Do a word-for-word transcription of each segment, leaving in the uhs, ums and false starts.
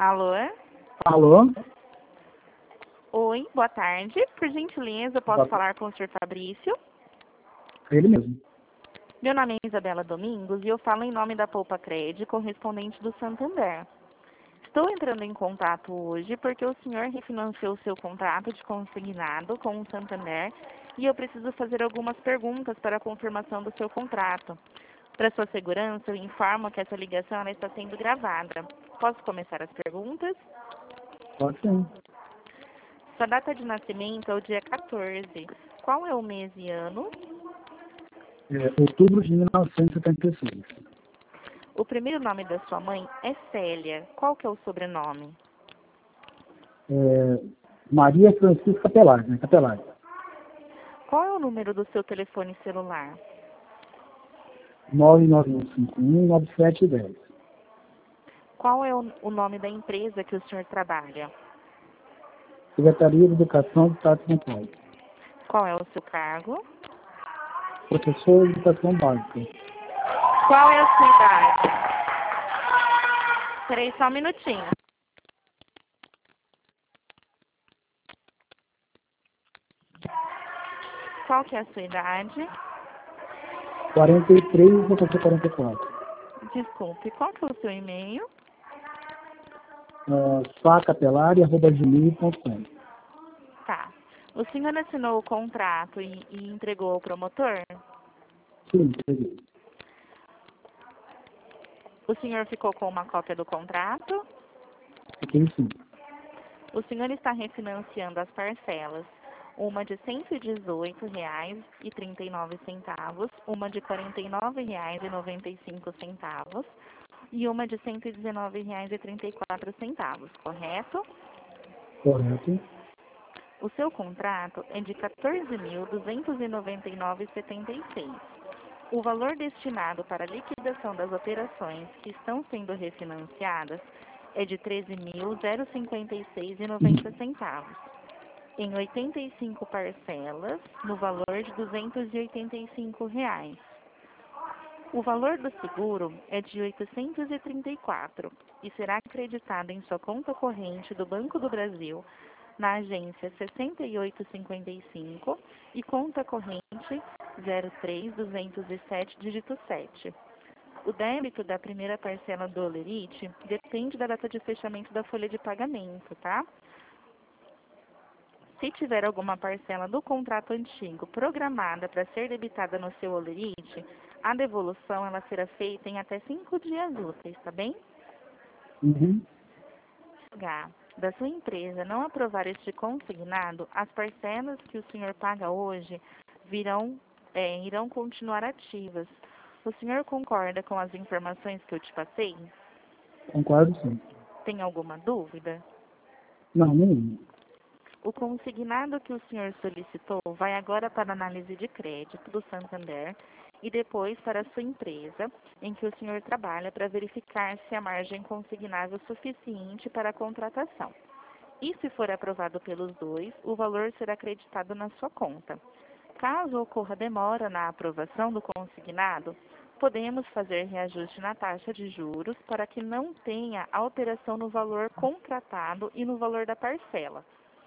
Alô? Alô? Oi, boa tarde. Por gentileza, posso Boa falar com o senhor Fabrício? Ele mesmo. Meu nome é Isabela Domingos e eu falo em nome da Poupa Cred, correspondente do Santander. Estou entrando em contato hoje porque o senhor refinanciou seu contrato de consignado com o Santander e eu preciso fazer algumas perguntas para a confirmação do seu contrato. Para sua segurança, eu informo que essa ligação ela está sendo gravada. Posso começar as perguntas? Pode sim. Sua data de nascimento é o dia quatorze. Qual é o mês e ano? É, outubro de mil novecentos e setenta e seis. O primeiro nome da sua mãe é Célia. Qual que é o sobrenome? É, Maria Francisca Capelari, né? Capelari. Qual é o número do seu telefone celular? nove nove um cinco um nove sete um zero. Qual é o, o nome da empresa que o senhor trabalha? Secretaria de Educação do Estado de São Paulo. Qual é o seu cargo? Professor de Educação Básica. Qual é a sua idade? Peraí só um minutinho. Qual que é a sua idade? quarenta e três, vou fazer quarenta e quatro. Desculpe, qual que é o seu e-mail? É, facapelari arroba gmail ponto com. Tá. O senhor assinou o contrato e, e entregou ao promotor? Sim, peguei. O senhor ficou com uma cópia do contrato? Fiquei sim. O senhor está refinanciando as parcelas, uma de cento e dezoito reais e trinta e nove centavos, uma de quarenta e nove reais e noventa e cinco centavos e uma de cento e dezenove reais e trinta e quatro centavos, correto? Correto. O seu contrato é de quatorze mil duzentos e noventa e nove reais e setenta e seis centavos. O valor destinado para a liquidação das operações que estão sendo refinanciadas é de treze mil cinquenta e seis reais e noventa centavos, em oitenta e cinco parcelas, no valor de duzentos e oitenta e cinco reais. O valor do seguro é de oitocentos e trinta e quatro reais e será acreditado em sua conta corrente do Banco do Brasil, na agência sessenta e oito cinquenta e cinco e conta corrente zero três duzentos e sete, dígito sete. O débito da primeira parcela do Olerite depende da data de fechamento da folha de pagamento, tá? Se tiver alguma parcela do contrato antigo programada para ser debitada no seu Olerite, a devolução ela será feita em até cinco dias úteis, tá bem? Uhum. H. Da sua empresa não aprovar este consignado, as parcelas que o senhor paga hoje virão, é, irão continuar ativas. O senhor concorda com as informações que eu te passei? Concordo sim. Tem alguma dúvida? Não, nenhum. O consignado que o senhor solicitou vai agora para a análise de crédito do Santander e depois para a sua empresa, em que o senhor trabalha, para verificar se a margem consignável é suficiente para a contratação. E se for aprovado pelos dois, o valor será acreditado na sua conta. Caso ocorra demora na aprovação do consignado, podemos fazer reajuste na taxa de juros para que não tenha alteração no valor contratado e no valor da parcela.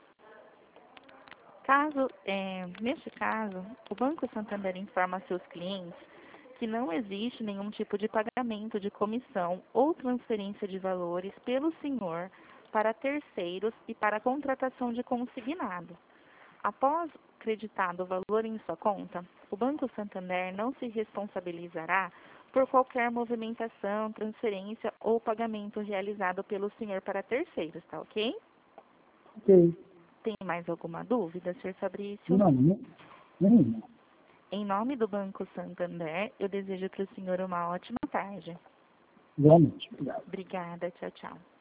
Caso, é, neste caso, o Banco Santander informa a seus clientes que não existe nenhum tipo de pagamento de comissão ou transferência de valores pelo senhor para terceiros e para a contratação de consignado. Após acreditado o valor em sua conta, o Banco Santander não se responsabilizará por qualquer movimentação, transferência ou pagamento realizado pelo senhor para terceiros, tá ok? Ok. Tem mais alguma dúvida, senhor Fabrício? Não, não, nenhum. Em nome do Banco Santander, eu desejo para o senhor uma ótima tarde. Igualmente. Obrigado. Obrigada, tchau, tchau.